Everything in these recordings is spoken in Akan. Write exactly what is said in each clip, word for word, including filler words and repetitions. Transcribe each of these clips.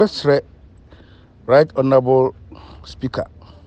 Right Honorable Speaker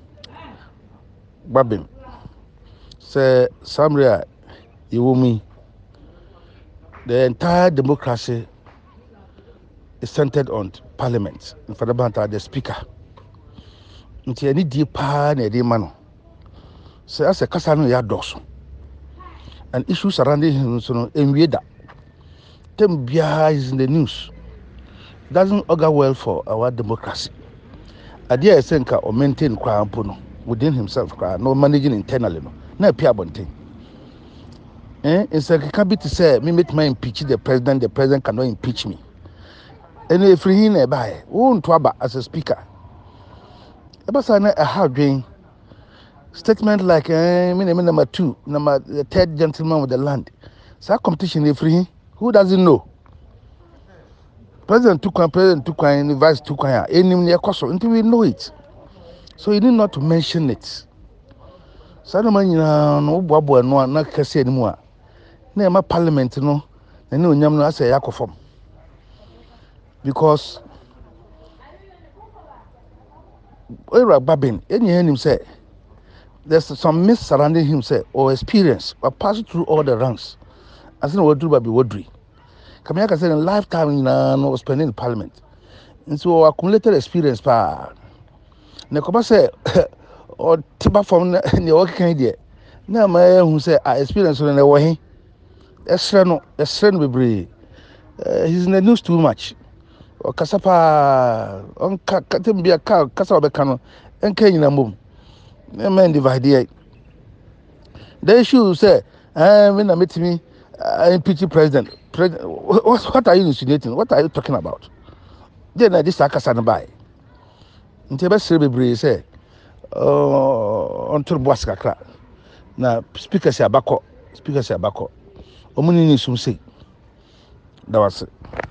Babin say Samria Iwumi, the entire democracy is centered on parliament. In Fadabanta, the speaker. Nti any deep pa na de mano. Say as a kasa no ya doso. And issues surrounding him so no enwieda. Tem bia is in the news. Doesn't augur well for our democracy. Adia Senka or maintain crown puno within himself, no managing internally, no. Na pia bonte. Eh, it's like it can be to say, me make my impeach the president, the president cannot impeach me. And if he in a buy, won't twaba as a speaker. About a hard drain statement like, eh, me name number two, number the third gentleman with the land. So competition if free, who doesn't know? President took one, president took one, vice took one, any near cost until we know it. So you need not to mention it. So no man, no bobo no na kase anymore. Na ma parliament no, na no nyam no asa yakofom. Because Oira Babin, any him say there's some myths surrounding him say or experience or passing through all the ranks. As no what do Babi Wodri. Kamiyaka said in lifetime na no spending in parliament. And so accumulated experience pa. Na ko ba say or tiba from the working idea. Na ma who say I experience on the way. Esra no, esra no bebre. He's in the news too much. O kasapa on ka katem ka kasa obeka no enka nyina mom. Na man divide. The issue say eh when I meet me impeach president. President what, what are you insinuating? What are you talking about? Then this akasa no buy. Nti be sere bebre say uh on to boss kakra. Na speaker say abako, speaker say abako. Omuni ni sum say. That was it.